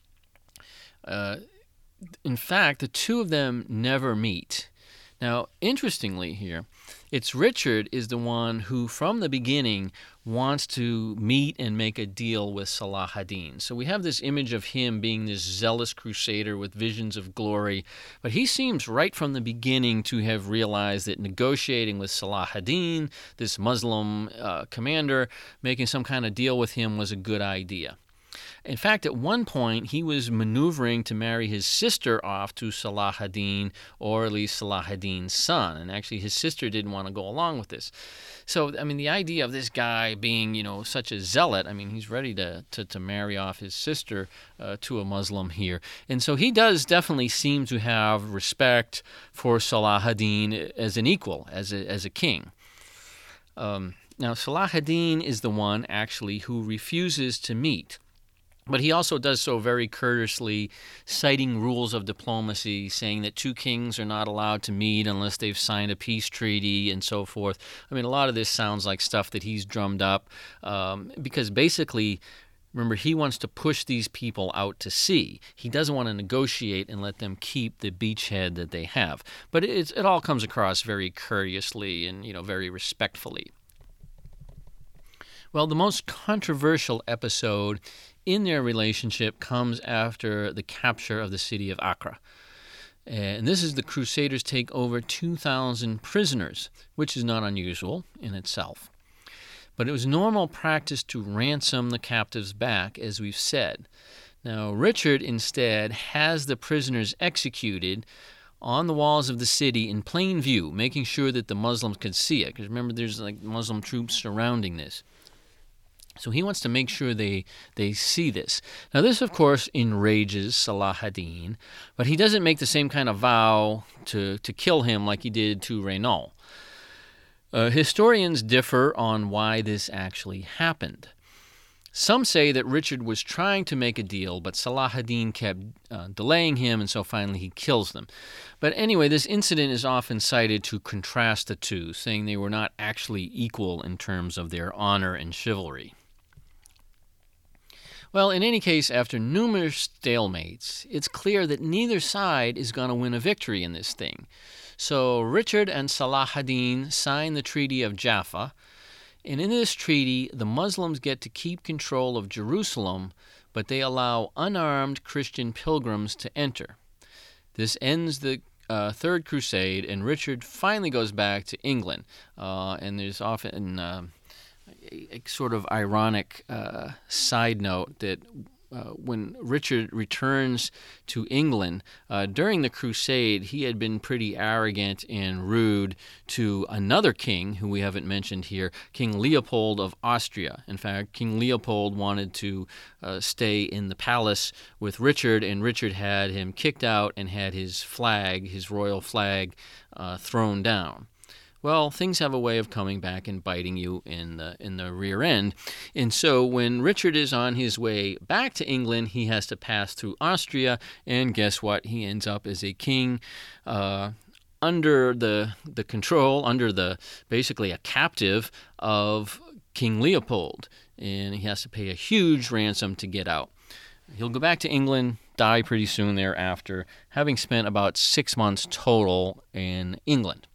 Uh, in fact, the two of them never meet. Now, interestingly here, it's Richard is the one who, from the beginning, wants to meet and make a deal with Salah ad-Din. So we have this image of him being this zealous crusader with visions of glory, but he seems right from the beginning to have realized that negotiating with Salah ad-Din, this Muslim uh, commander, making some kind of deal with him was a good idea. In fact, at one point, he was maneuvering to marry his sister off to Salah ad-Din, or at least Salah ad-Din's son. And actually, his sister didn't want to go along with this. So, I mean, the idea of this guy being, you know, such a zealot, I mean, he's ready to, to, to marry off his sister uh, to a Muslim here. And so he does definitely seem to have respect for Salah ad-Din as an equal, as a, as a king. Um, now, Salah ad-Din is the one, actually, who refuses to meet. But he also does so very courteously, citing rules of diplomacy, saying that two kings are not allowed to meet unless they've signed a peace treaty and so forth. I mean, a lot of this sounds like stuff that he's drummed up um, because basically, remember, he wants to push these people out to sea. He doesn't want to negotiate and let them keep the beachhead that they have. But it's, it all comes across very courteously and, you know, very respectfully. Well, the most controversial episode in their relationship comes after the capture of the city of Acre. And this is the Crusaders take over two thousand prisoners, which is not unusual in itself. But it was normal practice to ransom the captives back, as we've said. Now, Richard instead has the prisoners executed on the walls of the city in plain view, making sure that the Muslims could see it. Because remember, there's like Muslim troops surrounding this. So he wants to make sure they, they see this. Now this, of course, enrages Salah ad-Din, but he doesn't make the same kind of vow to, to kill him like he did to Renaud. Uh, historians differ on why this actually happened. Some say that Richard was trying to make a deal, but Salah ad-Din kept uh, delaying him, and so finally he kills them. But anyway, this incident is often cited to contrast the two, saying they were not actually equal in terms of their honor and chivalry. Well, in any case, after numerous stalemates, it's clear that neither side is going to win a victory in this thing. So Richard and Salah ad-Din sign the Treaty of Jaffa, and in this treaty, the Muslims get to keep control of Jerusalem, but they allow unarmed Christian pilgrims to enter. This ends the uh, Third Crusade, and Richard finally goes back to England, uh, and there's often... Uh, A, a sort of ironic uh, side note that uh, when Richard returns to England, uh, during the Crusade, he had been pretty arrogant and rude to another king who we haven't mentioned here, King Leopold of Austria. In fact, King Leopold wanted to uh, stay in the palace with Richard, and Richard had him kicked out and had his flag, his royal flag, uh, thrown down. Well, things have a way of coming back and biting you in the in the rear end. And so when Richard is on his way back to England, he has to pass through Austria, and guess what? He ends up as a king uh, under the the control, under the basically a captive of King Leopold, and he has to pay a huge ransom to get out. He'll go back to England, die pretty soon thereafter, having spent about six months total in England.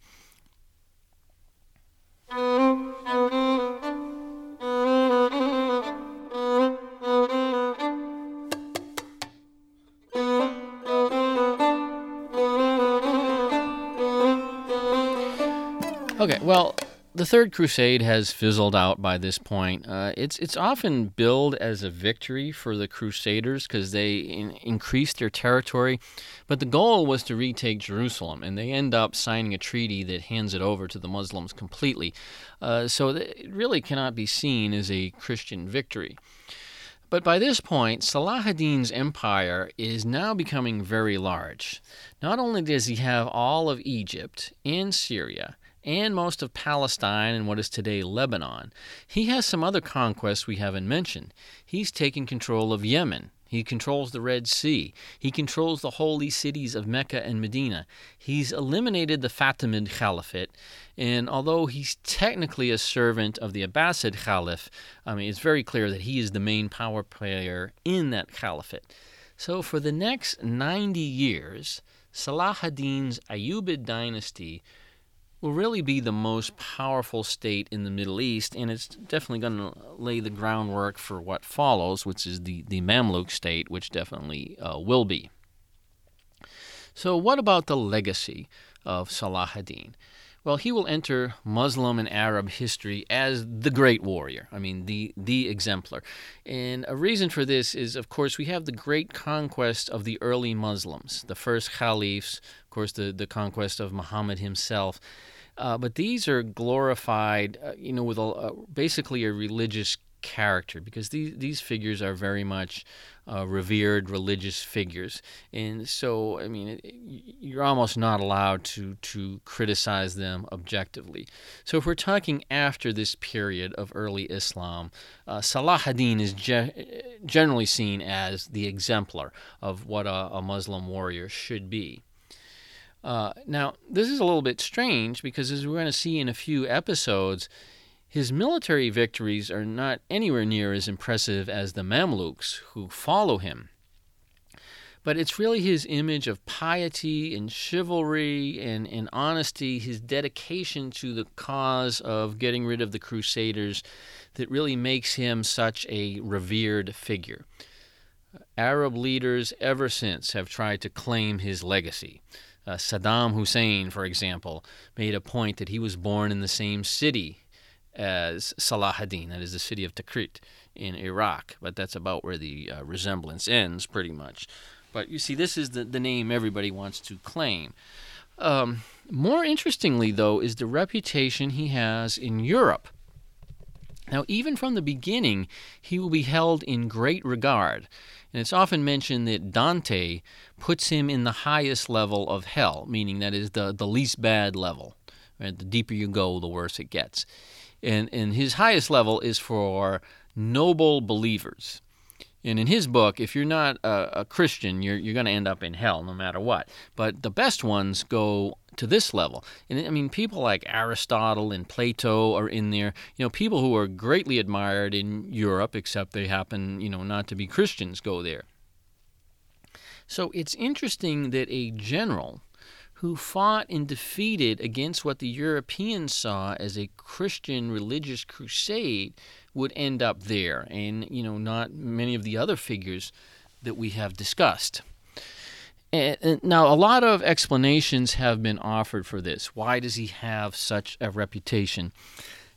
Okay, well, the Third Crusade has fizzled out by this point. Uh, it's it's often billed as a victory for the Crusaders because they in, increased their territory, but the goal was to retake Jerusalem, and they end up signing a treaty that hands it over to the Muslims completely. Uh, so it really cannot be seen as a Christian victory. But by this point, Salah ad-Din's empire is now becoming very large. Not only does he have all of Egypt and Syria, and most of Palestine and what is today Lebanon, he has some other conquests we haven't mentioned. He's taken control of Yemen. He controls the Red Sea. He controls the holy cities of Mecca and Medina. He's eliminated the Fatimid Caliphate, and although he's technically a servant of the Abbasid Caliph, I mean, it's very clear that he is the main power player in that caliphate. So for the next ninety years, Salah ad-Din's Ayyubid dynasty will really be the most powerful state in the Middle East, and it's definitely going to lay the groundwork for what follows, which is the, the Mamluk state, which definitely uh, will be. So what about the legacy of Salah ad-Din? Well, he will enter Muslim and Arab history as the great warrior, I mean, the, the exemplar. And a reason for this is, of course, we have the great conquest of the early Muslims, the first caliphs, of course, the, the conquest of Muhammad himself. Uh, but these are glorified, uh, you know, with a, uh, basically a religious character, because these these figures are very much uh, revered religious figures, and so I mean, it, you're almost not allowed to to criticize them objectively. So if we're talking after this period of early Islam, uh, Salah ad-Din is ge- generally seen as the exemplar of what a, a Muslim warrior should be. Uh, now, this is a little bit strange because, as we're going to see in a few episodes, his military victories are not anywhere near as impressive as the Mamluks who follow him. But it's really his image of piety and chivalry and, and honesty, his dedication to the cause of getting rid of the Crusaders, that really makes him such a revered figure. Arab leaders ever since have tried to claim his legacy. Uh, Saddam Hussein, for example, made a point that he was born in the same city as Salah ad-Din, that is the city of Tikrit in Iraq, but that's about where the uh, resemblance ends, pretty much. But you see, this is the, the name everybody wants to claim. Um, more interestingly, though, is the reputation he has in Europe. Now, even from the beginning, he will be held in great regard. And it's often mentioned that Dante puts him in the highest level of hell, meaning that is the, the least bad level. Right? The deeper you go, the worse it gets. And, and his highest level is for noble believers. And in his book, if you're not a, a Christian, you're you're going to end up in hell no matter what. But the best ones go to this level. And I mean, people like Aristotle and Plato are in there. You know, people who are greatly admired in Europe, except they happen, you know, not to be Christians, go there. So it's interesting that a general who fought and defeated against what the Europeans saw as a Christian religious crusade would end up there, and, you know, not many of the other figures that we have discussed. And, and now, a lot of explanations have been offered for this. Why does he have such a reputation?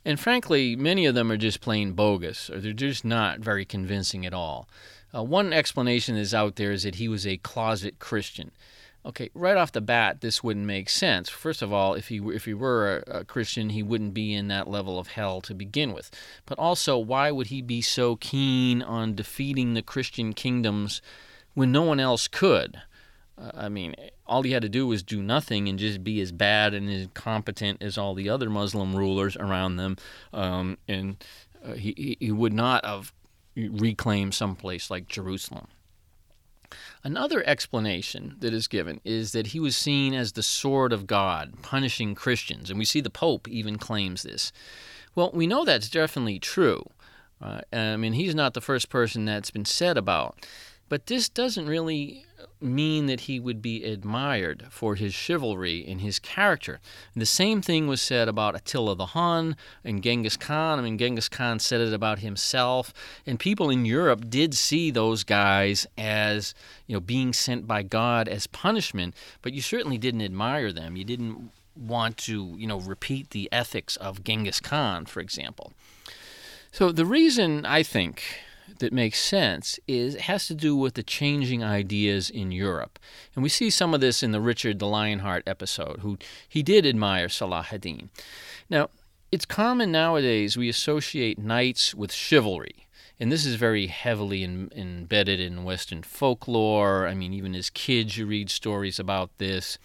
And frankly, many of them are just plain bogus, or they're just not very convincing at all. Uh, one explanation is out there is that he was a closet Christian. Okay, right off the bat, this wouldn't make sense. First of all, if he if he were a, a Christian, he wouldn't be in that level of hell to begin with. But also, why would he be so keen on defeating the Christian kingdoms when no one else could? Uh, I mean, all he had to do was do nothing and just be as bad and as incompetent as all the other Muslim rulers around them, um, and uh, he he would not have reclaimed some place like Jerusalem. Another explanation that is given is that he was seen as the sword of God, punishing Christians, and we see the Pope even claims this. Well, we know that's definitely true. Uh, I mean, he's not the first person that's been said about. But this doesn't really mean that he would be admired for his chivalry and his character. And the same thing was said about Attila the Hun and Genghis Khan. I mean, Genghis Khan said it about himself. And people in Europe did see those guys as, you know, being sent by God as punishment, but you certainly didn't admire them. You didn't want to, you know, repeat the ethics of Genghis Khan, for example. So the reason, I think, that makes sense is it has to do with the changing ideas in Europe. And we see some of this in the Richard the Lionheart episode, who he did admire Salah ad-Din. Now, it's common nowadays we associate knights with chivalry. And this is very heavily in, embedded in Western folklore. I mean, even as kids you read stories about this.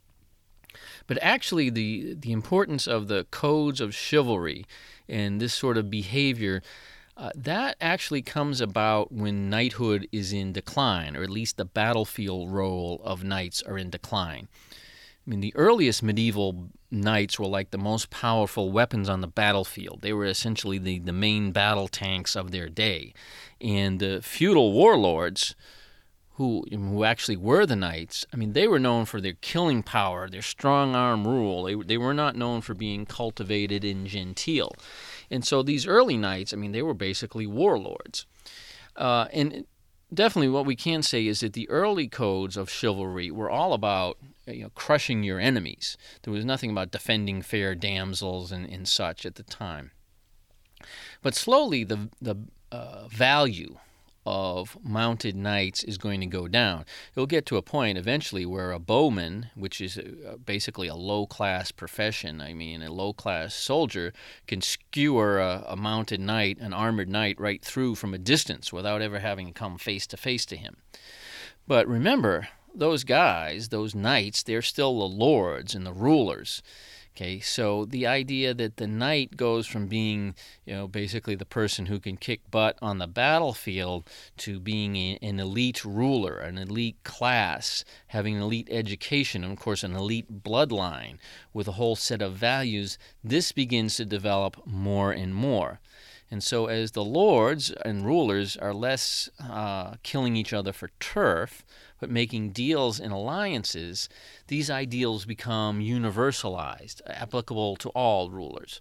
But actually the, the importance of the codes of chivalry and this sort of behavior, Uh, that actually comes about when knighthood is in decline, or at least the battlefield role of knights are in decline. I mean, the earliest medieval knights were like the most powerful weapons on the battlefield. They were essentially the, the main battle tanks of their day. And the feudal warlords, who, who actually were the knights, I mean, they were known for their killing power, their strong arm rule. They, they were not known for being cultivated and genteel. And so these early knights, I mean, they were basically warlords. Uh, and definitely what we can say is that the early codes of chivalry were all about, you know, crushing your enemies. There was nothing about defending fair damsels and, and such at the time. But slowly the, the uh, value of mounted knights is going to go down. It'll get to a point eventually where a bowman, which is a, basically a low-class profession, I mean, a low-class soldier, can skewer a, a mounted knight, an armored knight, right through from a distance without ever having to come face-to-face to him. But remember, those guys, those knights, they're still the lords and the rulers. Okay, so the idea that the knight goes from being, you know, basically the person who can kick butt on the battlefield to being a, an elite ruler, an elite class, having an elite education, and of course an elite bloodline with a whole set of values, this begins to develop more and more. And so as the lords and rulers are less uh, killing each other for turf, but making deals and alliances, these ideals become universalized, applicable to all rulers.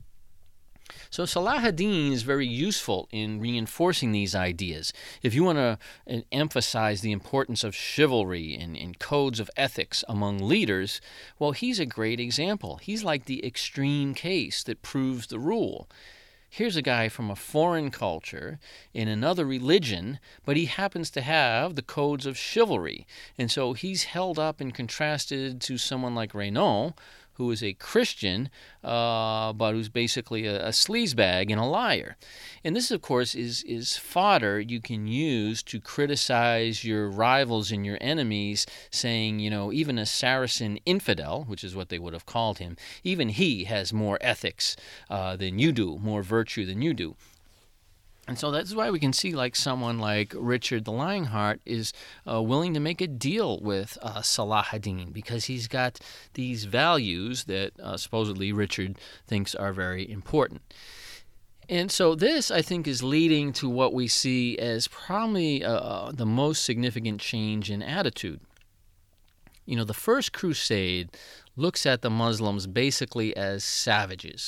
So Salah ad-Din is very useful in reinforcing these ideas. If you want to uh, emphasize the importance of chivalry and, and codes of ethics among leaders, well, he's a great example. He's like the extreme case that proves the rule. Here's a guy from a foreign culture in another religion, but he happens to have the codes of chivalry. And so he's held up and contrasted to someone like Renaud, who is a Christian, uh, but who's basically a, a sleazebag and a liar. And this, of course, is, is fodder you can use to criticize your rivals and your enemies, saying, you know, even a Saracen infidel, which is what they would have called him, even he has more ethics uh, than you do, more virtue than you do. And so that's why we can see like someone like Richard the Lionheart is uh, willing to make a deal with uh, Salah ad-Din because he's got these values that uh, supposedly Richard thinks are very important. And so this, I think, is leading to what we see as probably uh, the most significant change in attitude. You know, the First Crusade looks at the Muslims basically as savages.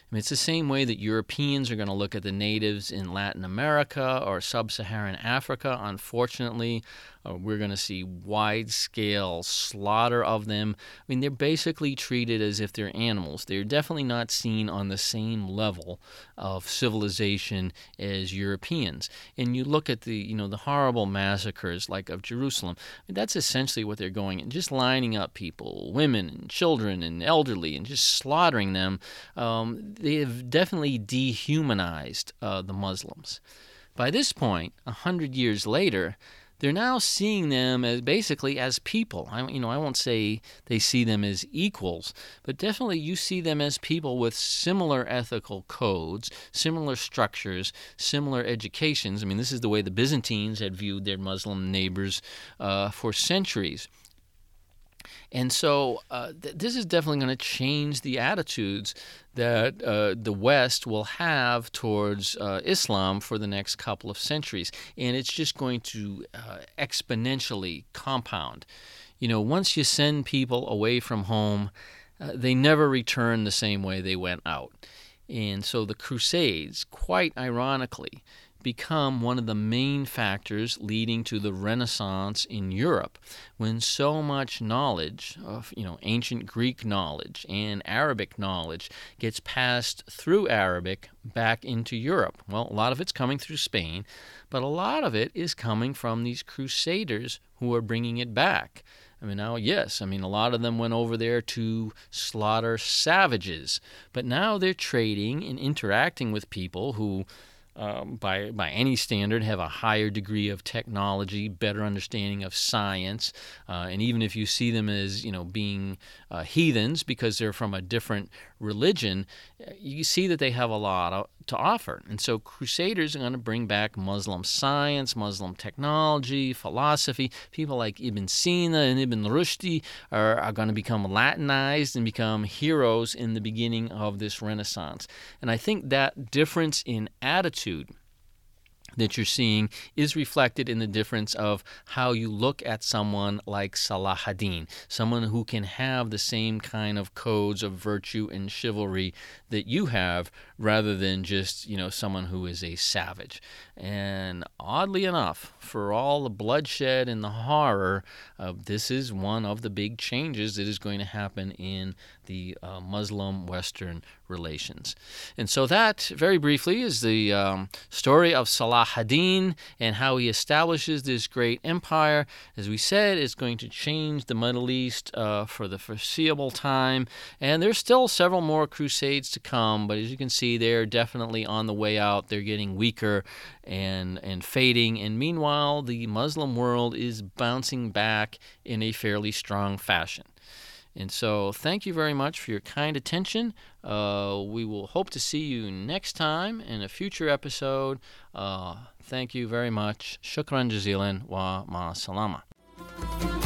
mean, it's the same way that Europeans are going to look at the natives in Latin America or sub-Saharan Africa. Unfortunately, uh, we're going to see wide-scale slaughter of them. I mean, they're basically treated as if they're animals. They're definitely not seen on the same level of civilization as Europeans. And you look at the, you know, the horrible massacres like of Jerusalem. I mean, that's essentially what they're going and just lining up people, women and children and elderly, and just slaughtering them. Um, they have definitely dehumanized uh, the Muslims. By this point, a hundred years later, they're now seeing them as basically as people. I, you know, I won't say they see them as equals, but definitely you see them as people with similar ethical codes, similar structures, similar educations. I mean, this is the way the Byzantines had viewed their Muslim neighbors uh, for centuries. And so uh, th- this is definitely going to change the attitudes that uh, the West will have towards uh, Islam for the next couple of centuries. And it's just going to uh, exponentially compound. You know, once you send people away from home, uh, they never return the same way they went out. And so the Crusades, quite ironically, become one of the main factors leading to the Renaissance in Europe, when so much knowledge of, you know, ancient Greek knowledge and Arabic knowledge gets passed through Arabic back into Europe. Well, a lot of it's coming through Spain, but a lot of it is coming from these crusaders who are bringing it back. I mean, now, yes, I mean, a lot of them went over there to slaughter savages, but now they're trading and interacting with people who, Um, by by any standard, have a higher degree of technology, better understanding of science, uh, and even if you see them as, you know, being uh, heathens because they're from a different religion, you see that they have a lot to offer. And so crusaders are going to bring back Muslim science, Muslim technology, philosophy. People like Ibn Sina and Ibn Rushdi are, are going to become Latinized and become heroes in the beginning of this Renaissance. And I think that difference in attitude that you're seeing is reflected in the difference of how you look at someone like Salah ad-Din, someone who can have the same kind of codes of virtue and chivalry that you have, rather than just, you know, someone who is a savage. And oddly enough, for all the bloodshed and the horror, uh, this is one of the big changes that is going to happen in the uh, Muslim-Western relations. And so that, very briefly, is the um, story of Salah ad-Din and how he establishes this great empire. As we said, it's going to change the Middle East uh, for the foreseeable time. And there's still several more crusades to come, but as you can see, they're definitely on the way out. They're getting weaker and and fading. And meanwhile, the Muslim world is bouncing back in a fairly strong fashion. And so thank you very much for your kind attention. Uh, we will hope to see you next time in a future episode. Uh, thank you very much. Shukran jazilan wa ma salama.